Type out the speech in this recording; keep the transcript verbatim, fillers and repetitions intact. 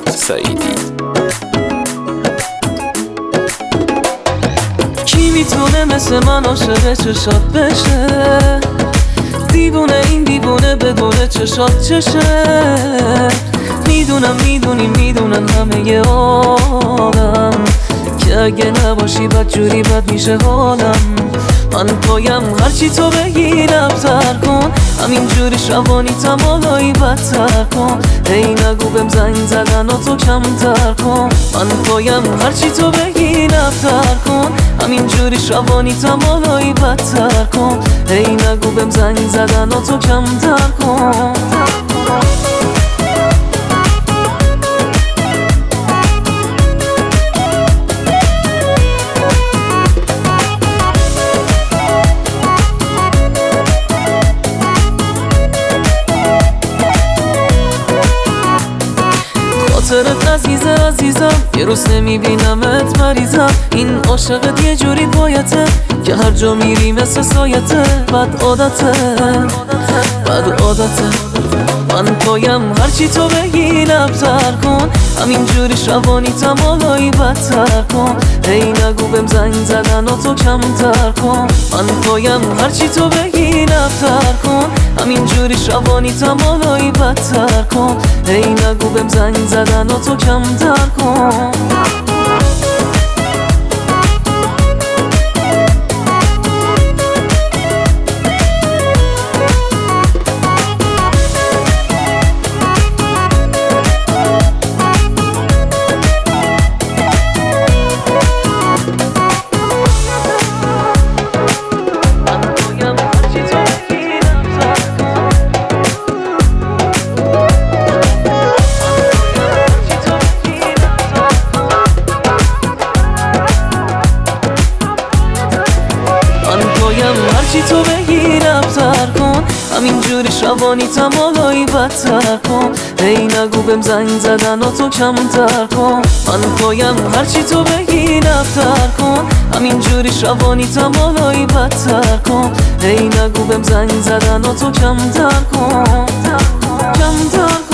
سعیدی. کی میتونه مثل من عاشق چشات بشه؟ دیوونه این دیوونه بدونه چشات چشه. میدونم میدونی میدونن همه ی عالم که اگه نباشی بد جوری بد میشه حالم. من پایم هرچی تو بگی نبتر کن، همین جوری شبانیتم حالایی بدتر کن. هی نگو بهم زنگ زدن و تو کمتر کن. من پایم هرچی تو بگی نبتر کن، همین جوری شبانیتم حالایی بدتر کن. هی نگو بهم زنگ زدن و تو کمتر کن. خاطرت عزیزه عزیزم، یه روز نمیبینمت مریضم. این عاشقت یه جوری بایته که هر جا میری مثل سایته. بد عادته بد عادته. من پایم هرچی تو بگی نبتر کن، همین جوری شبانیتم حالایی بدتر کن. هی نگو بهم زنگ زدن و تو کمتر کن. من پایم هرچی تو بگی نبتر کن، همین جوری شبانیتم حالایی بدتر کن. هی نگو بهم زنگ زدن و تو کمتر کن. هرچی تو بگی نبتر کن، همین جوری شبانیتم حالایی بدتر کن. هی نگو بهم زنگ زدن و تو کمتر کن. من پایم هرچی تو بگی نبتر کن، همین جوری شبانیتم حالایی بدتر کن. هی نگو بهم زنگ زدن و تو کمتر کن کمتر کن.